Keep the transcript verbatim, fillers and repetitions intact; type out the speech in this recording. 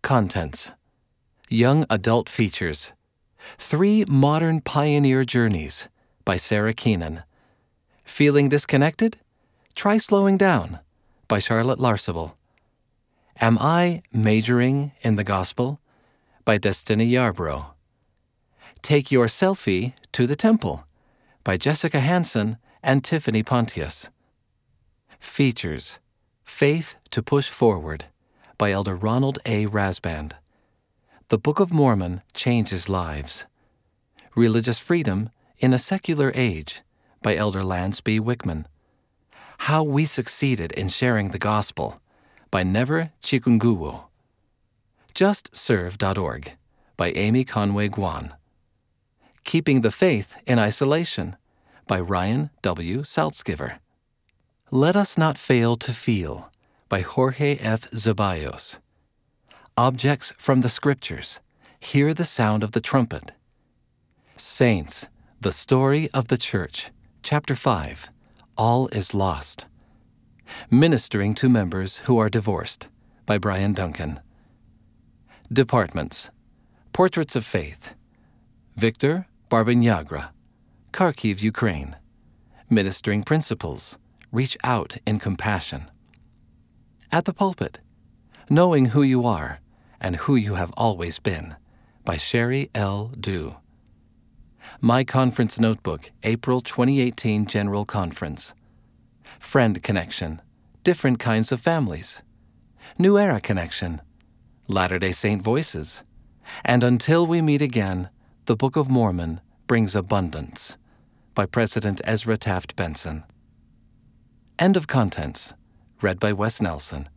Contents: Young Adult Features. Three Modern Pioneer Journeys by Sarah Keenan. Feeling disconnected? Try Slowing Down by Charlotte Larsable. Am I Majoring in the Gospel by Destiny Yarbrough. Take Your Selfie to the Temple by Jessica Hansen and Tiffany Pontius. Features: Faith to Push Forward by Elder Ronald A. Rasband. The Book of Mormon Changes Lives. Religious Freedom in a Secular Age by Elder Lance B. Wickman. How We Succeeded in Sharing the Gospel by Never Chikunguwo. just serve dot org by Amy Conway Guan. Keeping the Faith in Isolation by Ryan W. Saltzgiver. Let Us Not Fail to Feel by Jorge F. Zeballos. Objects from the Scriptures. Hear the Sound of the Trumpet. Saints, The Story of the Church, Chapter five, All is Lost. Ministering to Members Who Are Divorced by Brian Duncan. Departments: Portraits of Faith. Victor Barbinyagra, Kharkiv, Ukraine. Ministering Principles: Reach Out in Compassion. At the Pulpit: Knowing Who You Are and Who You Have Always Been by Sherry L. Dew. My Conference Notebook, April twenty eighteen General Conference. Friend Connection, Different Kinds of Families. New Era Connection, Latter-day Saint Voices. And Until We Meet Again, The Book of Mormon Brings Abundance by President Ezra Taft Benson. End of contents. Read by Wes Nelson.